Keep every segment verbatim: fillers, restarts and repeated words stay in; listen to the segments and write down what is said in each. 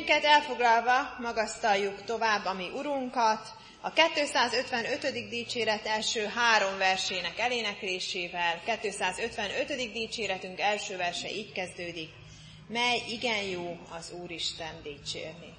Helyünket elfoglalva magasztaljuk tovább a mi Urunkat, a kétszázötvenötödik dicséret első három versének eléneklésével. kétszázötvenötödik dicséretünk első verse így kezdődik: mely igen jó az Úristen dicsérni.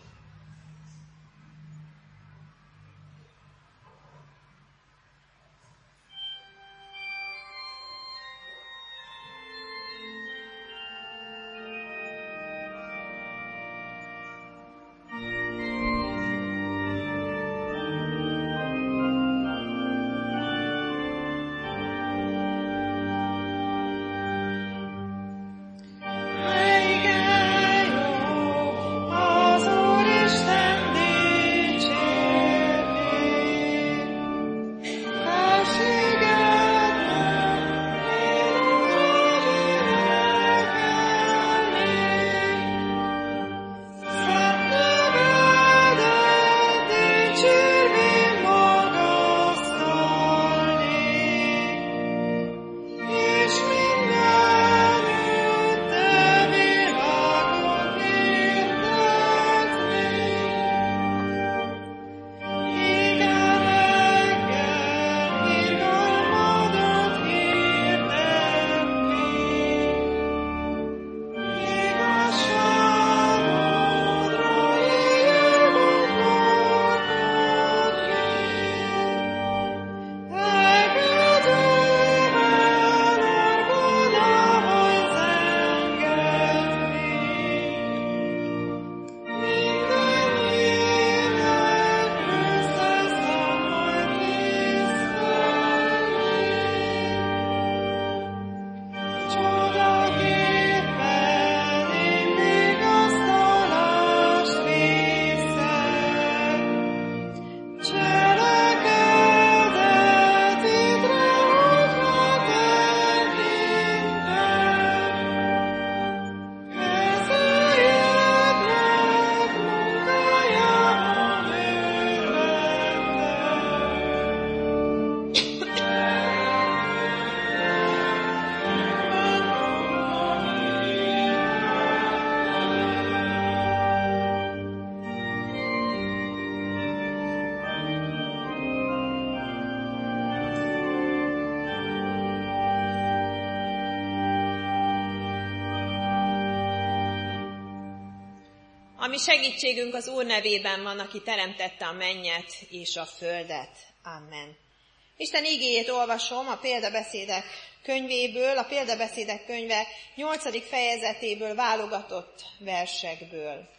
Ami segítségünk az Úr nevében van, aki teremtette a mennyet és a földet. Amen. Isten igéjét olvasom a példabeszédek könyvéből, a példabeszédek könyve nyolcadik fejezetéből válogatott versekből.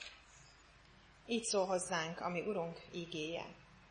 Így szól hozzánk a mi Urunk igéje.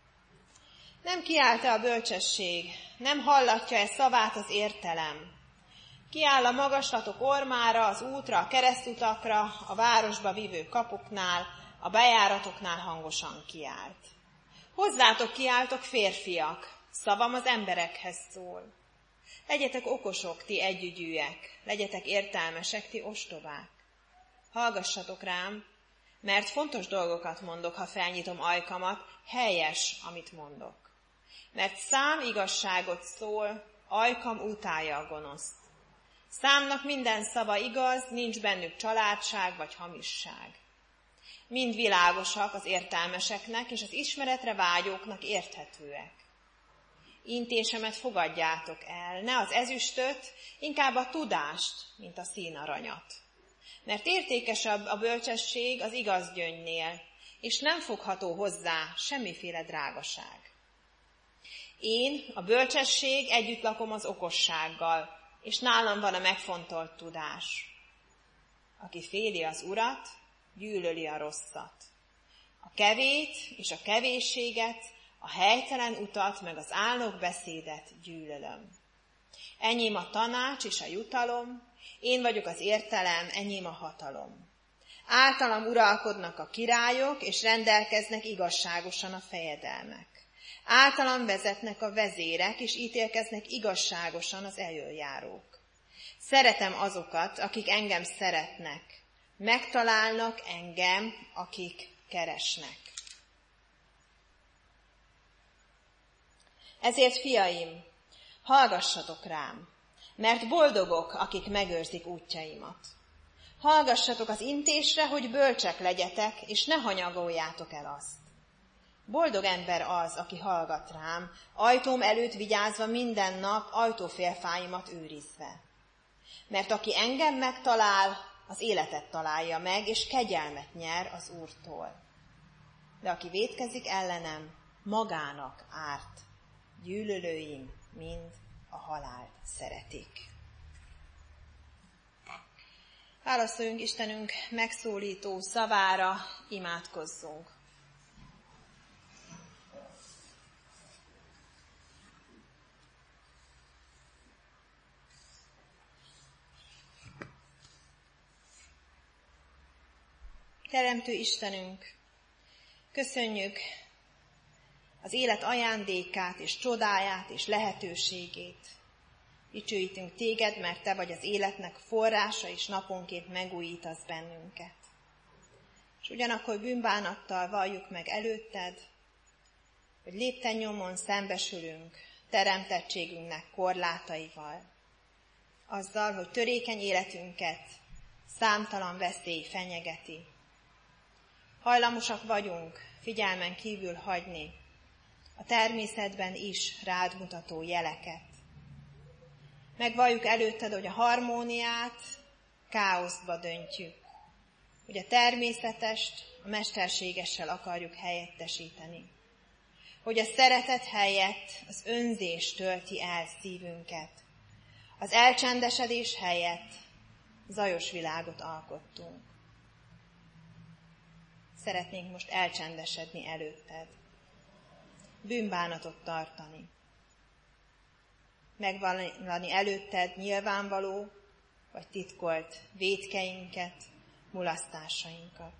Nem kiállt-e a bölcsesség, nem hallatja-e szavát az értelem? Kiáll a magaslatok ormára, az útra, a keresztutakra, a városba vívő kapuknál, a bejáratoknál hangosan kiált. Hozzátok kiáltok, férfiak, szavam az emberekhez szól. Legyetek okosok, ti együgyűek, legyetek értelmesek, ti ostobák. Hallgassatok rám, mert fontos dolgokat mondok, ha felnyitom ajkamat, helyes, amit mondok. Mert szám igazságot szól, ajkam utálja a gonoszt. Számnak minden szava igaz, nincs bennük családság vagy hamisság. Mind világosak az értelmeseknek, és az ismeretre vágyóknak érthetőek. Intésemet fogadjátok el, ne az ezüstöt, inkább a tudást, mint a színaranyat. Mert értékesebb a bölcsesség az igaz gyöngynél, és nem fogható hozzá semmiféle drágaság. Én, a bölcsesség, együtt lakom az okossággal, és nálam van a megfontolt tudás. Aki féli az Urat, gyűlöli a rosszat. A kevét és a kevésséget, a helytelen utat, meg az álnok beszédet gyűlölöm. Enyém a tanács és a jutalom, én vagyok az értelem, enyém a hatalom. Általam uralkodnak a királyok, és rendelkeznek igazságosan a fejedelmek. Általam vezetnek a vezérek, és ítélkeznek igazságosan az elöljárók. Szeretem azokat, akik engem szeretnek. Megtalálnak engem, akik keresnek. Ezért, fiaim, hallgassatok rám, mert boldogok, akik megőrzik útjaimat. Hallgassatok az intésre, hogy bölcsek legyetek, és ne hanyagoljátok el azt. Boldog ember az, aki hallgat rám, ajtóm előtt vigyázva minden nap, ajtófélfáimat őrizve. Mert aki engem megtalál, az életet találja meg, és kegyelmet nyer az Úrtól. De aki vétkezik ellenem, magának árt. Gyűlölőim mind a halált szeretik. Válaszoljunk Istenünk megszólító szavára, imádkozzunk. Teremtő Istenünk, köszönjük az élet ajándékát és csodáját és lehetőségét. Dicsőítünk téged, mert te vagy az életnek forrása, és naponként megújítasz bennünket. És ugyanakkor bűnbánattal valljuk meg előtted, hogy lépten nyomon szembesülünk teremtettségünknek korlátaival. Azzal, hogy törékeny életünket számtalan veszély fenyegeti. Hajlamosak vagyunk figyelmen kívül hagyni a természetben is rád mutató jeleket. Megvalljuk előtted, hogy a harmóniát káoszba döntjük, hogy a természetest a mesterségessel akarjuk helyettesíteni, hogy a szeretet helyett az önzés tölti el szívünket, az elcsendesedés helyett zajos világot alkottunk. Szeretnénk most elcsendesedni előtted, bűnbánatot tartani, megvallani előtted nyilvánvaló vagy titkolt vétkeinket, mulasztásainkat.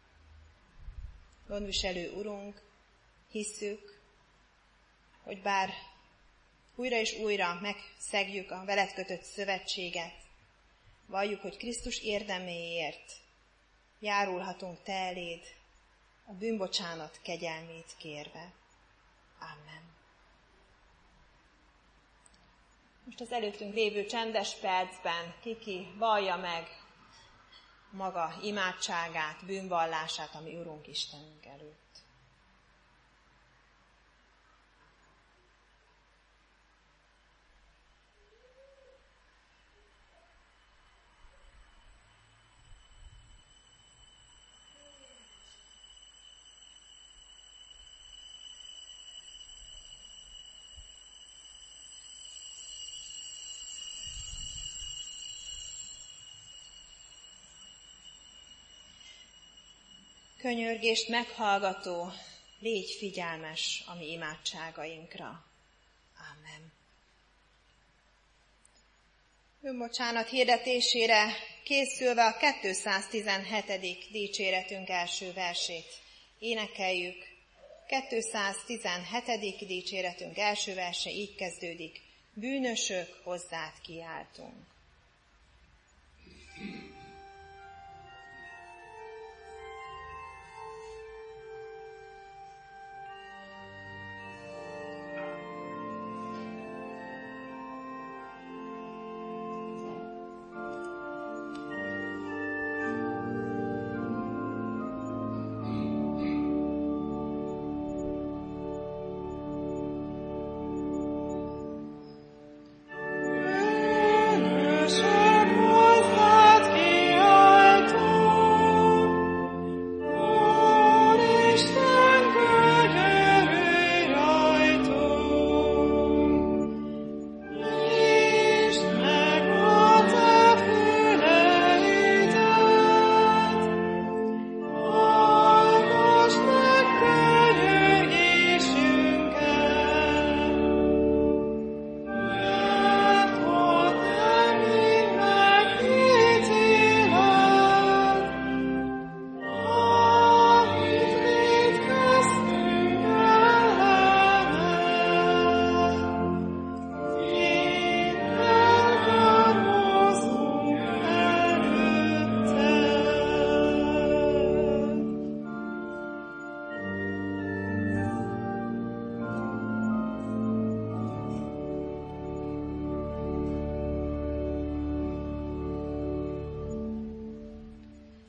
Gondviselő Urunk, hisszük, hogy bár újra és újra megszegjük a veled kötött szövetséget, valljuk, hogy Krisztus érdeméért járulhatunk te eléd, a bűnbocsánat kegyelmét kérve. Amen. Most az előttünk lévő csendes percben kiki vallja meg maga imádságát, bűnvallását, ami Urunk Istenünk előtt. Könyörgést meghallgató, légy figyelmes a mi imádságainkra. Amen. Bűnbocsánat hirdetésére készülve a kétszáztizenhetedik dicséretünk első versét énekeljük. kétszáztizenhetedik dicséretünk első verse így kezdődik. Bűnösök, hozzád kiáltunk. Amen.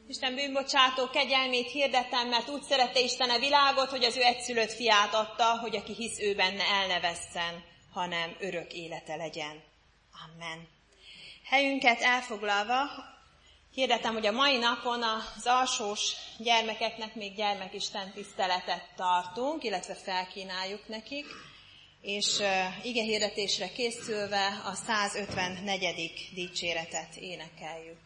Isten bűnbocsátó kegyelmét hirdettem, mert úgy szerette Isten a világot, hogy az ő egyszülött fiát adta, hogy aki hisz ő benne el ne vesszen, hanem örök élete legyen. Amen. Helyünket elfoglalva, hirdetem, hogy a mai napon az alsós gyermekeknek még gyermekisten tiszteletet tartunk, illetve felkínáljuk nekik, és uh, igehirdetésre készülve a százötvennegyedik dicséretet énekeljük.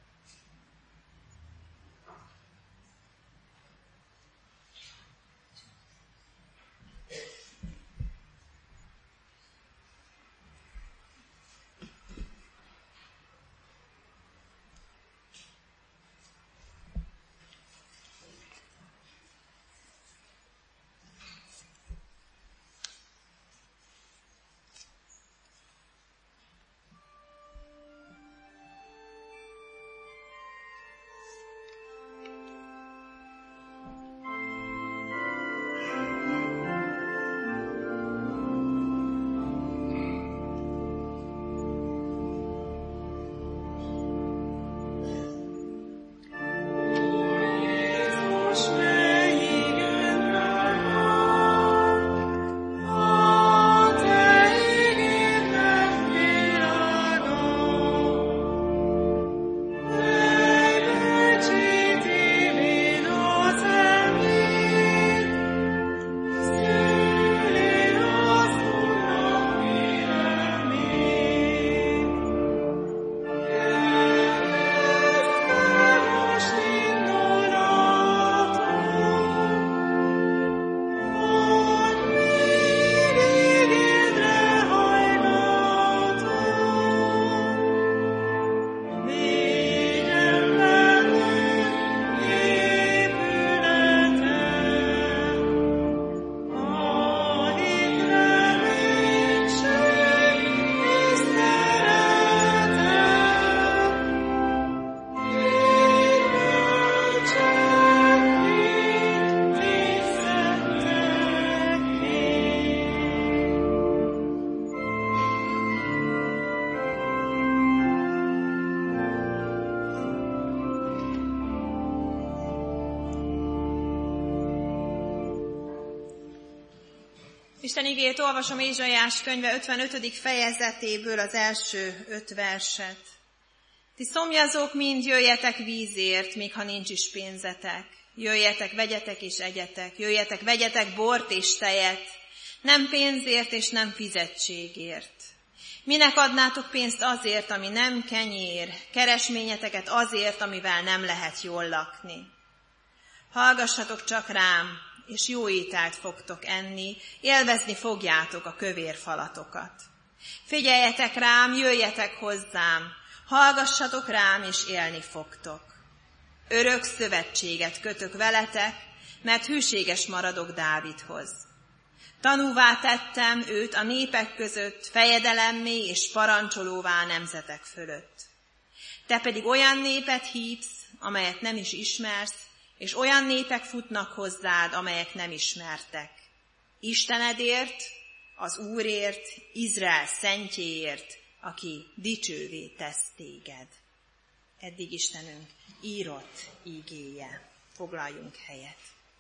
Isten igéjét olvasom Ézsaiás könyve ötvenötödik fejezetéből az első öt verset. Ti szomjazók mind jöjjetek vízért, még ha nincs is pénzetek. Jöjjetek, vegyetek és egyetek, jöjjetek, vegyetek bort és tejet, nem pénzért és nem fizetségért. Minek adnátok pénzt azért, ami nem kenyér, keresményeteket azért, amivel nem lehet jól lakni. Hallgassatok csak rám, és jó ételt fogtok enni, élvezni fogjátok a kövér falatokat. Figyeljetek rám, jöjjetek hozzám, hallgassatok rám, és élni fogtok. Örök szövetséget kötök veletek, mert hűséges maradok Dávidhoz. Tanúvá tettem őt a népek között, fejedelemmé és parancsolóvá a nemzetek fölött. Te pedig olyan népet hívsz, amelyet nem is ismersz, és olyan népek futnak hozzád, amelyek nem ismertek. Istenedért, az Úrért, Izrael szentjéért, aki dicsővé tesz téged. Eddig Istenünk írott ígéje. Foglaljunk helyet.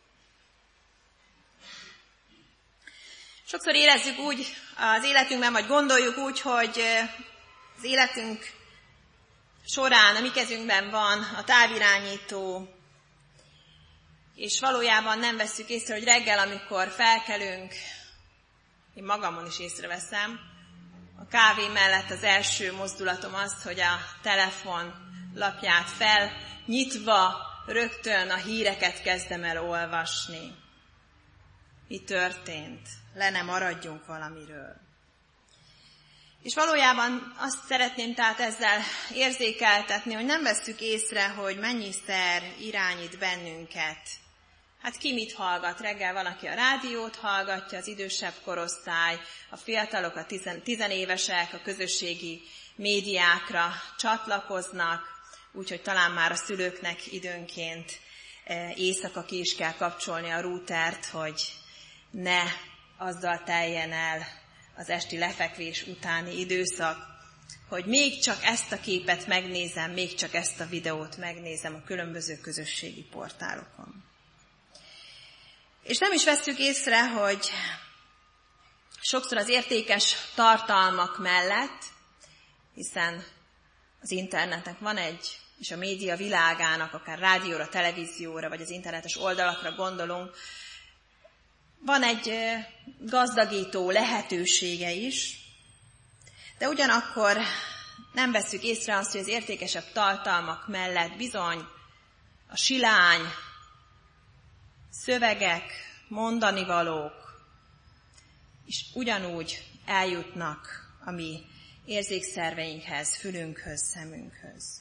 Sokszor érezzük úgy az életünkben, vagy gondoljuk úgy, hogy az életünk során a mi kezünkben van a távirányító, és valójában nem vesszük észre, hogy reggel, amikor felkelünk, én magamon is észreveszem, a kávé mellett az első mozdulatom az, hogy a telefon lapját felnyitva rögtön a híreket kezdem el olvasni. Mi történt? Le ne maradjunk valamiről. És valójában azt szeretném tehát ezzel érzékeltetni, hogy nem vesszük észre, hogy mennyiszer irányít bennünket. Hát ki mit hallgat? Reggel van, aki a rádiót hallgatja, az idősebb korosztály, a fiatalok, a tizen, tizenévesek a közösségi médiákra csatlakoznak, úgyhogy talán már a szülőknek időnként éjszaka ki is kell kapcsolni a rútert, hogy ne azzal teljen el az esti lefekvés utáni időszak, hogy még csak ezt a képet megnézem, még csak ezt a videót megnézem a különböző közösségi portálokon. És nem is vesszük észre, hogy sokszor az értékes tartalmak mellett, hiszen az internetnek van egy, és a média világának, akár rádióra, televízióra, vagy az internetes oldalakra gondolunk, van egy gazdagító lehetősége is, de ugyanakkor nem vesszük észre azt, hogy az értékesebb tartalmak mellett bizony a silány, szövegek, mondanivalók is ugyanúgy eljutnak a mi érzékszerveinkhez, fülünkhöz, szemünkhöz.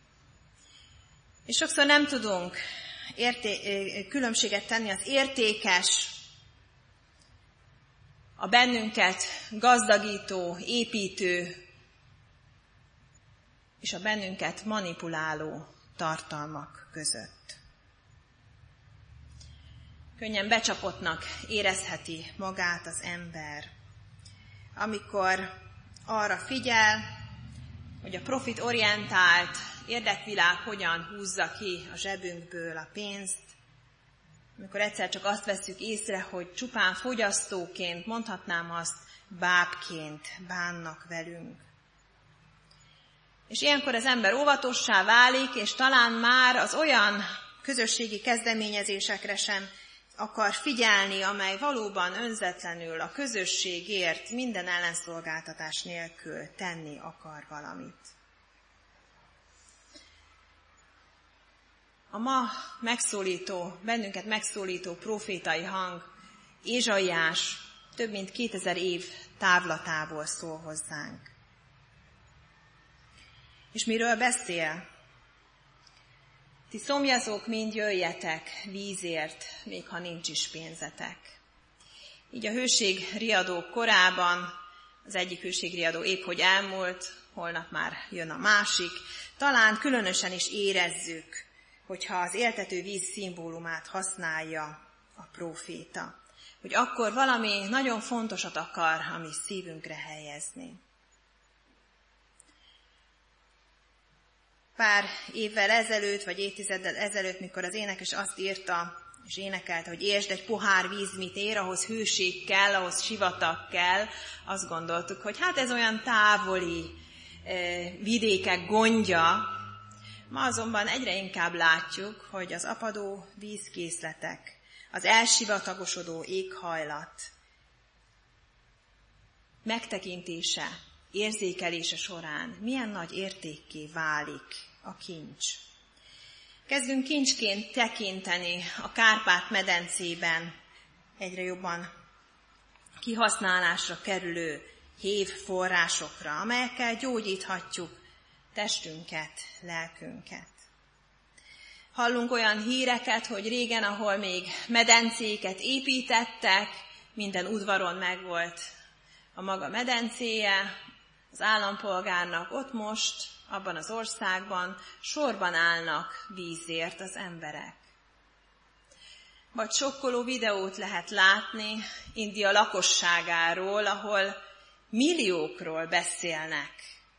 És sokszor nem tudunk érté- különbséget tenni az értékes, a bennünket gazdagító, építő és a bennünket manipuláló tartalmak között. Könnyen becsapottnak érezheti magát az ember, amikor arra figyel, hogy a profitorientált érdekvilág hogyan húzza ki a zsebünkből a pénzt, amikor egyszer csak azt vesszük észre, hogy csupán fogyasztóként, mondhatnám azt, bábként bánnak velünk. És ilyenkor az ember óvatossá válik, és talán már az olyan közösségi kezdeményezésekre sem akar figyelni, amely valóban önzetlenül a közösségért minden ellenszolgáltatás nélkül tenni akar valamit. A ma megszólító, bennünket megszólító profétai hang, Ézsaiás több mint kétezer év távlatából szól hozzánk. És miről beszél? Ti szomjazók, mind jöjjetek vízért, még ha nincs is pénzetek. Így a hőségriadó korában, az egyik hőségriadó épp hogy elmúlt, holnap már jön a másik, talán különösen is érezzük, hogyha az éltető víz szimbólumát használja a próféta, hogy akkor valami nagyon fontosat akar a mi szívünkre helyezni. Pár évvel ezelőtt, vagy évtizeddel ezelőtt, mikor az énekes azt írta, és énekelte, hogy értsd, egy pohár víz mit ér, ahhoz hőség kell, ahhoz sivatag kell, azt gondoltuk, hogy hát ez olyan távoli eh, vidékek gondja. Ma azonban egyre inkább látjuk, hogy az apadó vízkészletek, az elsivatagosodó éghajlat megtekintése, érzékelése során milyen nagy értékké válik a kincs. Kezdünk kincsként tekinteni a Kárpát-medencében egyre jobban kihasználásra kerülő hévforrásokra, amelyekkel gyógyíthatjuk testünket, lelkünket. Hallunk olyan híreket, hogy régen, ahol még medencéket építettek, minden udvaron megvolt a maga medencéje, az állampolgárnak ott most, abban az országban sorban állnak vízért az emberek. Vagy sokkoló videót lehet látni India lakosságáról, ahol milliókról beszélnek.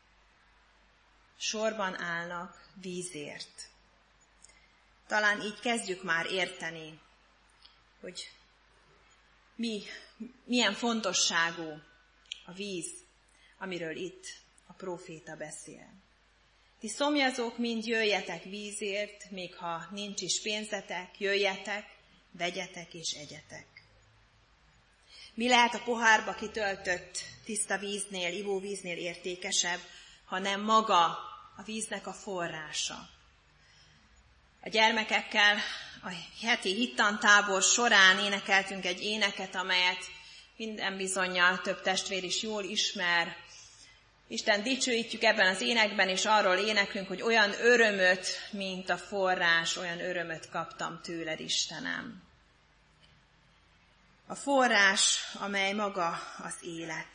Sorban állnak vízért. Talán így kezdjük már érteni, hogy mi, milyen fontosságú a víz, amiről itt a próféta beszél. Ti szomjazók, mind jöjjetek vízért, még ha nincs is pénzetek, jöjjetek, vegyetek és egyetek. Mi lehet a pohárba kitöltött tiszta víznél, ivóvíznél értékesebb, ha nem maga a víznek a forrása? A gyermekekkel a heti hittantábor során énekeltünk egy éneket, amelyet minden bizonnyal több testvér is jól ismer. Isten dicsőítjük ebben az énekben, és arról éneklünk, hogy olyan örömöt, mint a forrás, olyan örömöt kaptam tőled, Istenem. A forrás, amely maga az élet.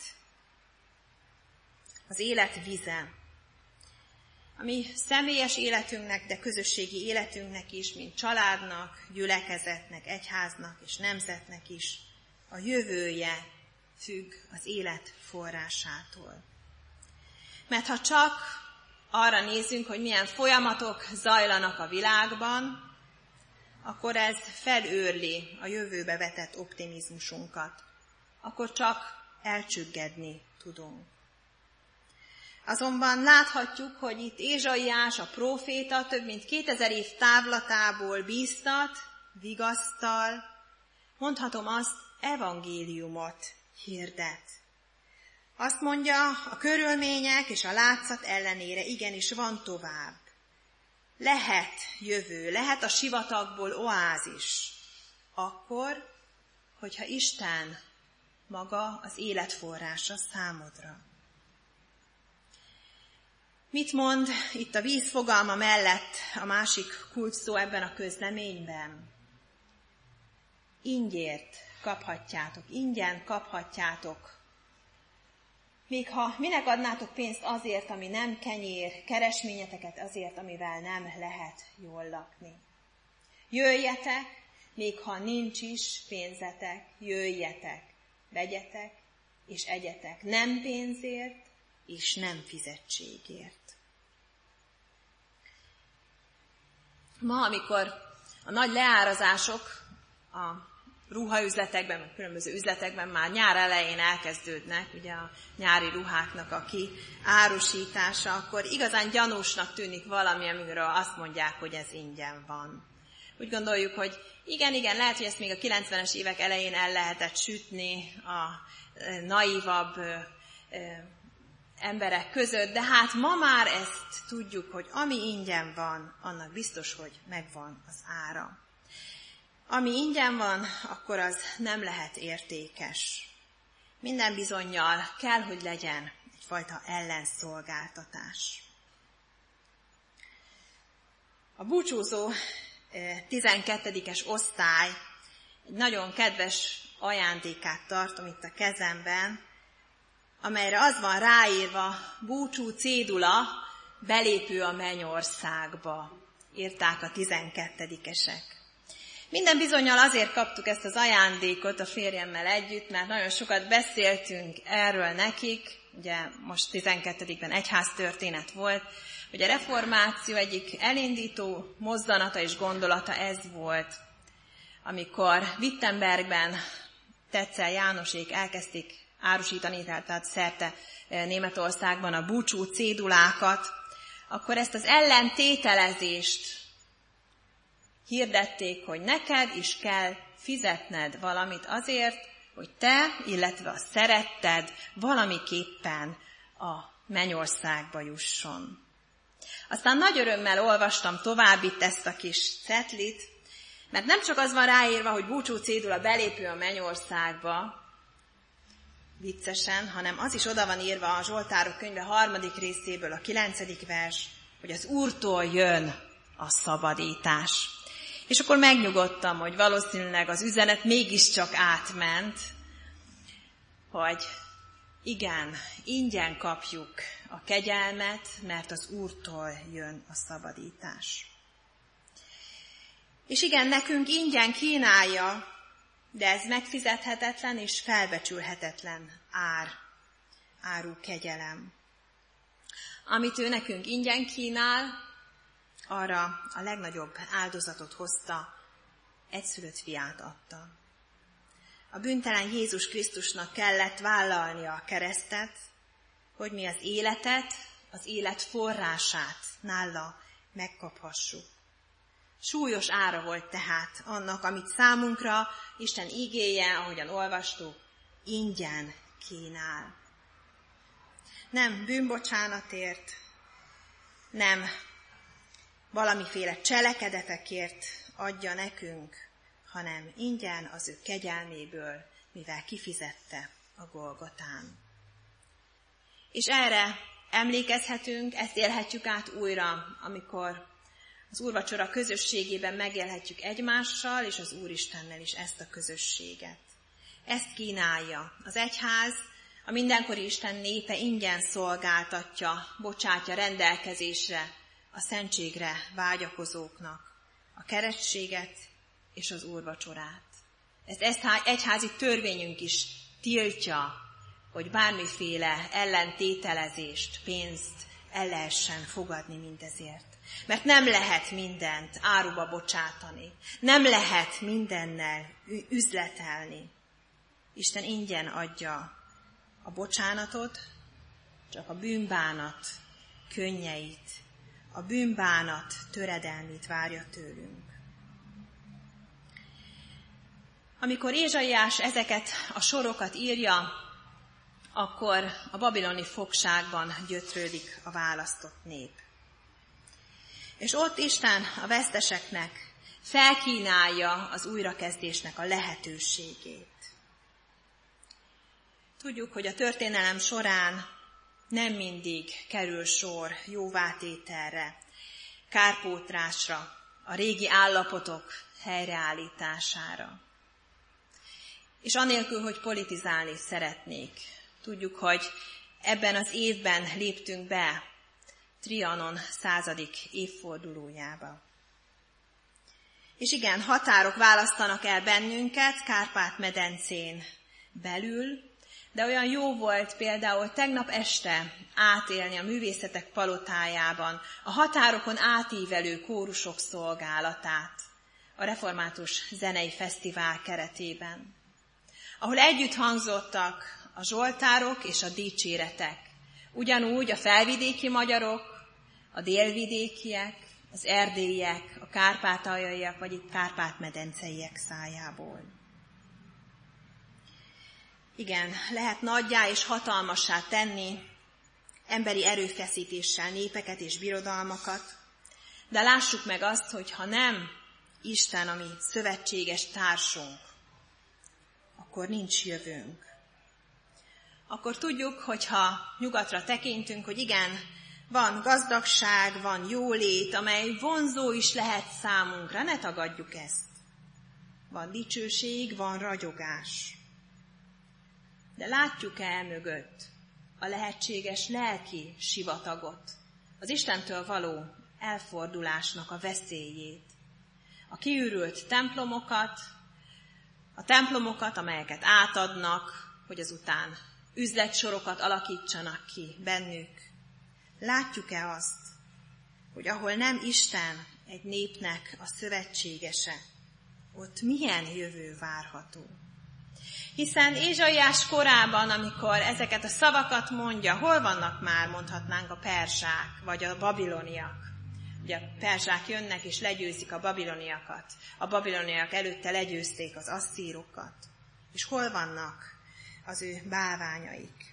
Az élet vize. A mi személyes életünknek, de közösségi életünknek is, mint családnak, gyülekezetnek, egyháznak és nemzetnek is a jövője függ az élet forrásától. Mert ha csak arra nézünk, hogy milyen folyamatok zajlanak a világban, akkor ez felőrli a jövőbe vetett optimizmusunkat. Akkor csak elcsüggedni tudunk. Azonban láthatjuk, hogy itt Ézsaiás, a próféta több mint kétezer év távlatából bíztat, vigasztal, mondhatom azt, evangéliumot hirdet. Azt mondja, a körülmények és a látszat ellenére igenis van tovább. Lehet jövő, lehet a sivatagból oázis, akkor, hogyha Isten maga az életforrása számodra. Mit mond itt a víz fogalma mellett a másik kulcsszó ebben a közleményben? Ingyért kaphatjátok, ingyen kaphatjátok. Még ha minek adnátok pénzt azért, ami nem kenyér, keresményeteket azért, amivel nem lehet jól lakni. Jöjjetek, még ha nincs is pénzetek, jöjjetek, vegyetek és egyetek, nem pénzért és nem fizetségért. Ma, amikor a nagy leárazások a ruhaüzletekben, vagy különböző üzletekben már nyár elején elkezdődnek, ugye a nyári ruháknak a kiárusítása, akkor igazán gyanúsnak tűnik valami, amiről azt mondják, hogy ez ingyen van. Úgy gondoljuk, hogy igen, igen, lehet, hogy ezt még a kilencvenes évek elején el lehetett sütni a naivabb emberek között, de hát ma már ezt tudjuk, hogy ami ingyen van, annak biztos, hogy megvan az ára. Ami ingyen van, akkor az nem lehet értékes. Minden bizonnyal kell, hogy legyen egyfajta ellenszolgáltatás. A búcsúzó tizenkettedikes osztály egy nagyon kedves ajándékát tartom itt a kezemben, amelyre az van ráírva, búcsú cédula, belépő a mennyországba, írták a tizenkettedikesek. Minden bizonnyal azért kaptuk ezt az ajándékot a férjemmel együtt, mert nagyon sokat beszéltünk erről nekik, ugye most tizenkettedikben egyháztörténet volt, hogy a reformáció egyik elindító mozzanata és gondolata ez volt, amikor Wittenbergben Tetzel Jánosék elkezdték árusítani, tehát szerte Németországban a búcsú cédulákat, akkor ezt az ellentételezést hirdették, hogy neked is kell fizetned valamit azért, hogy te, illetve a szeretted valamiképpen a mennyországba jusson. Aztán nagy örömmel olvastam tovább itt ezt a kis cetlit, mert nem csak az van ráírva, hogy búcsú cédula belépő a mennyországba, viccesen, hanem az is oda van írva a Zsoltárok könyve harmadik részéből, a kilencedik vers, hogy az Úrtól jön a szabadítás. És akkor megnyugodtam, hogy valószínűleg az üzenet mégiscsak átment, hogy igen, ingyen kapjuk a kegyelmet, mert az Úrtól jön a szabadítás. És igen, nekünk ingyen kínálja, de ez megfizethetetlen és felbecsülhetetlen ár, áru kegyelem. Amit ő nekünk ingyen kínál, arra a legnagyobb áldozatot hozta, egyszülött fiát adta. A bűntelen Jézus Krisztusnak kellett vállalnia a keresztet, hogy mi az életet, az élet forrását nála megkaphassuk. Súlyos ára volt tehát annak, amit számunkra Isten igéje, ahogyan olvastuk, ingyen kínál. Nem bűnbocsánatért, nem valamiféle cselekedetekért adja nekünk, hanem ingyen az ő kegyelméből, mivel kifizette a Golgotán. És erre emlékezhetünk, ezt élhetjük át újra, amikor az úrvacsora közösségében megélhetjük egymással és az Úristennel is ezt a közösséget. Ezt kínálja az egyház, a mindenkori Isten népe ingyen szolgáltatja, bocsátja rendelkezésre a szentségre vágyakozóknak a keresztséget és az úrvacsorát. Ezt egyházi törvényünk is tiltja, hogy bármiféle ellentételezést, pénzt el lehessen fogadni mindezért. Mert nem lehet mindent áruba bocsátani, nem lehet mindennel üzletelni. Isten ingyen adja a bocsánatot, csak a bűnbánat könnyeit, a bűnbánat töredelmét várja tőlünk. Amikor Ézsaiás ezeket a sorokat írja, akkor a babiloni fogságban gyötrődik a választott nép. És ott Isten a veszteseknek felkínálja az újrakezdésnek a lehetőségét. Tudjuk, hogy a történelem során nem mindig kerül sor jóvátételre, kárpótlásra, a régi állapotok helyreállítására. És anélkül, hogy politizálni szeretnék. Tudjuk, hogy ebben az évben léptünk be Trianon századik évfordulójába. És igen, határok választanak el bennünket Kárpát-medencén belül, de olyan jó volt például tegnap este átélni a Művészetek Palotájában a határokon átívelő kórusok szolgálatát a Református Zenei Fesztivál keretében, ahol együtt hangzottak a zsoltárok és a dicséretek, ugyanúgy a felvidéki magyarok, a délvidékiek, az erdélyiek, a kárpátaljaiak vagy itt kárpát-medenceiek szájából. Igen, lehet nagyjá és hatalmassá tenni emberi erőfeszítéssel népeket és birodalmakat, de lássuk meg azt, hogy ha nem Isten, ami szövetséges társunk, akkor nincs jövőnk. Akkor tudjuk, hogyha nyugatra tekintünk, hogy igen, van gazdagság, van jólét, amely vonzó is lehet számunkra, ne tagadjuk ezt. Van dicsőség, van ragyogás. De látjuk-e emögött a lehetséges lelki sivatagot, az Istentől való elfordulásnak a veszélyét, a kiürült templomokat, a templomokat, amelyeket átadnak, hogy azután üzletsorokat alakítsanak ki bennük. Látjuk-e azt, hogy ahol nem Isten egy népnek a szövetségese, ott milyen jövő várható? Hiszen Ézsaiás korában, amikor ezeket a szavakat mondja, hol vannak már, mondhatnánk, a perzsák, vagy a babiloniak? Ugye a perzsák jönnek és legyőzik a babiloniakat. A babiloniak előtte legyőzték az asszírokat. És hol vannak az ő bálványaik?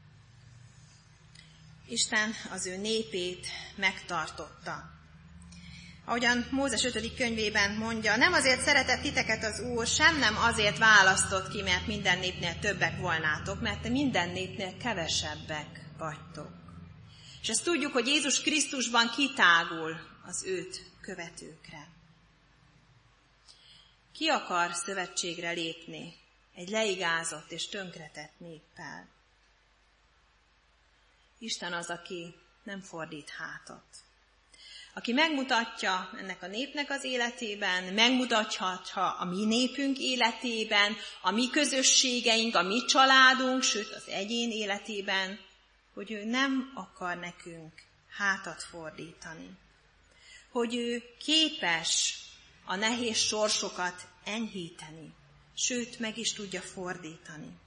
Isten az ő népét megtartotta. Ahogyan Mózes ötödik könyvében mondja, nem azért szeretett titeket az Úr, sem nem azért választott ki, mert minden népnél többek volnátok, mert te minden népnél kevesebbek vagytok. És ezt tudjuk, hogy Jézus Krisztusban kitágul az őt követőkre. Ki akar szövetségre lépni egy leigázott és tönkretett néppel? Isten az, aki nem fordít hátat. Aki megmutatja ennek a népnek az életében, megmutathatja a mi népünk életében, a mi közösségeink, a mi családunk, sőt az egyén életében, hogy ő nem akar nekünk hátat fordítani. Hogy ő képes a nehéz sorsokat enyhíteni, sőt meg is tudja fordítani.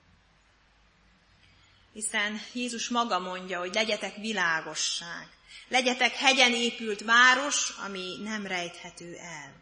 Hiszen Jézus maga mondja, hogy legyetek világosság, legyetek hegyen épült város, ami nem rejthető el.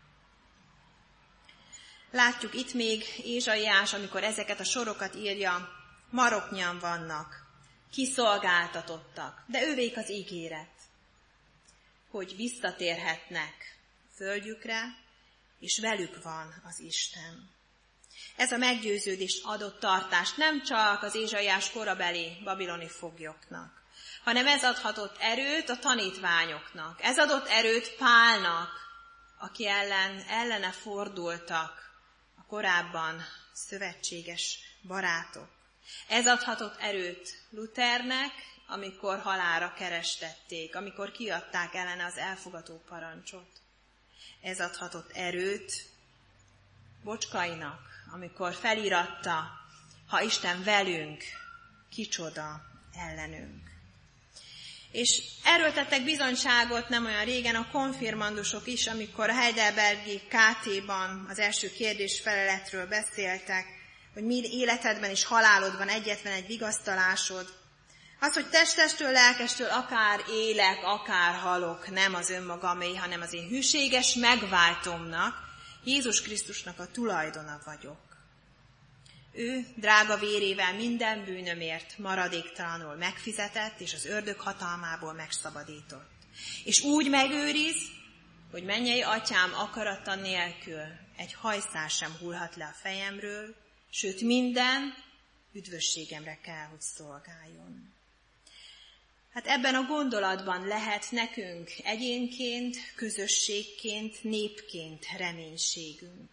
Látjuk itt még Ézsaiás, amikor ezeket a sorokat írja, maroknyan vannak, kiszolgáltatottak, de ővék az ígéret, hogy visszatérhetnek földjükre, és velük van az Isten. Ez a meggyőződést adott tartást nem csak az Ézsaiás korabeli babiloni foglyoknak, hanem ez adhatott erőt a tanítványoknak, ez adott erőt Pálnak, aki ellen ellene fordultak a korábban szövetséges barátok. Ez adhatott erőt Luthernek, amikor halálra kerestették, amikor kiadták ellene az elfogató parancsot. Ez adhatott erőt Bocskainak, amikor feliratta, ha Isten velünk, kicsoda ellenünk. És erről tettek bizonyságot nem olyan régen a konfirmandusok is, amikor a Heidelbergi ká té-ban az első kérdés-feleletről beszéltek, hogy mi életedben és halálodban egyetlen egy vigasztalásod. Az, hogy testestől, lelkestől akár élek, akár halok, nem az önmagamé, hanem az én hűséges megváltomnak, Jézus Krisztusnak a tulajdona vagyok. Ő drága vérével minden bűnömért maradéktalanul megfizetett, és az ördög hatalmából megszabadított. És úgy megőriz, hogy mennyei atyám akarata nélkül egy hajszál sem hullhat le a fejemről, sőt minden üdvösségemre kell, hogy szolgáljon. Hát ebben a gondolatban lehet nekünk egyénként, közösségként, népként reménységünk.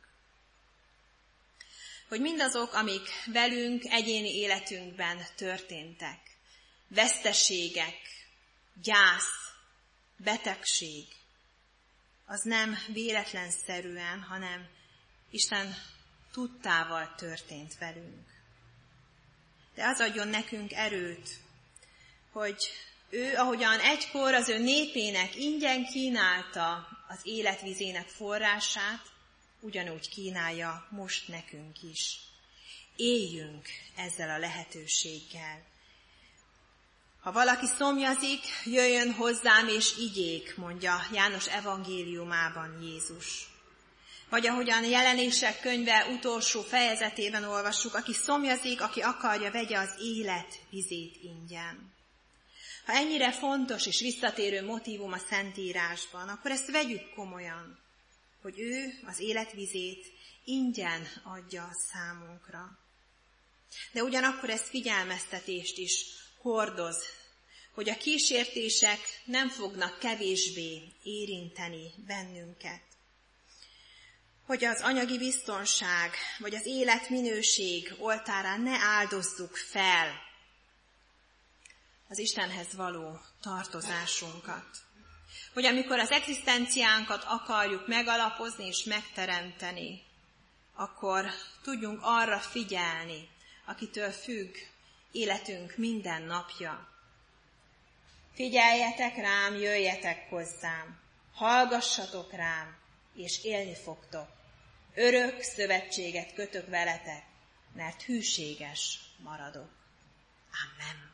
Hogy mindazok, amik velünk egyéni életünkben történtek, veszteségek, gyász, betegség, az nem véletlenszerűen, hanem Isten tudtával történt velünk. De az adjon nekünk erőt, hogy ő, ahogyan egykor az ő népének ingyen kínálta az életvizének forrását, ugyanúgy kínálja most nekünk is. Éljünk ezzel a lehetőséggel. Ha valaki szomjazik, jöjjön hozzám és igyék, mondja János evangéliumában Jézus. Vagy ahogyan Jelenések könyve utolsó fejezetében olvassuk, aki szomjazik, aki akarja, vegye az élet vizét ingyen. Ha ennyire fontos és visszatérő motívum a Szentírásban, akkor ezt vegyük komolyan, hogy ő az életvizét ingyen adja számunkra. De ugyanakkor ez figyelmeztetést is hordoz, hogy a kísértések nem fognak kevésbé érinteni bennünket. Hogy az anyagi biztonság vagy az életminőség oltárán ne áldozzuk fel az Istenhez való tartozásunkat. Hogy amikor az egzisztenciánkat akarjuk megalapozni és megteremteni, akkor tudjunk arra figyelni, akitől függ életünk minden napja. Figyeljetek rám, jöjjetek hozzám, hallgassatok rám, és élni fogtok. Örök szövetséget kötök veletek, mert hűséges maradok. Amen.